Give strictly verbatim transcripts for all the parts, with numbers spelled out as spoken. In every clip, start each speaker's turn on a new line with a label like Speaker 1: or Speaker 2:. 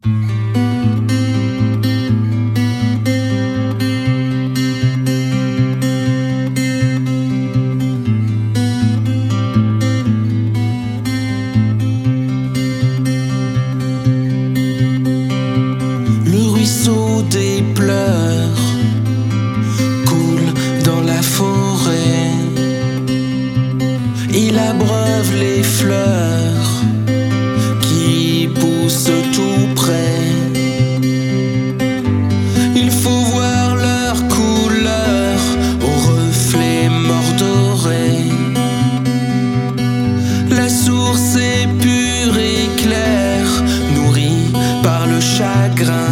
Speaker 1: Des pleurs coule dans la forêt. Il abreuve les fleurs qui poussent tout près. Il faut voir leur couleur au reflet mordoré. La source est pure et claire, nourrie par le chagrin.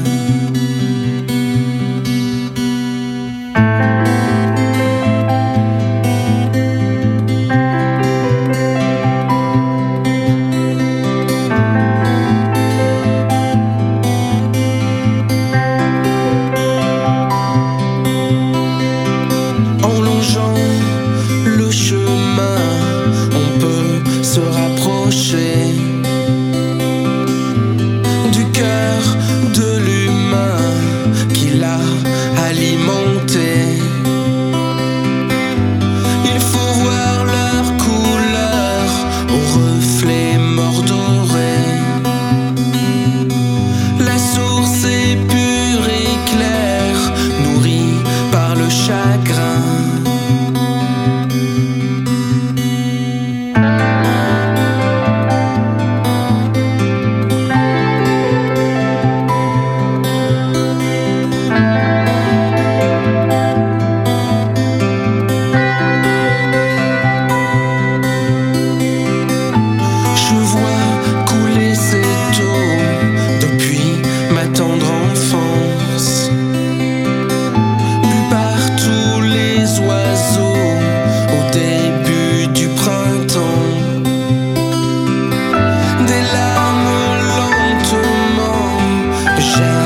Speaker 1: Le chemin, on peut se rapprocher du cœur de l'humain qui l'a alimenté. Il faut voir leur couleur au reflet mordoré. La source est pure et claire, nourrie par le chagrin. Des larmes lentement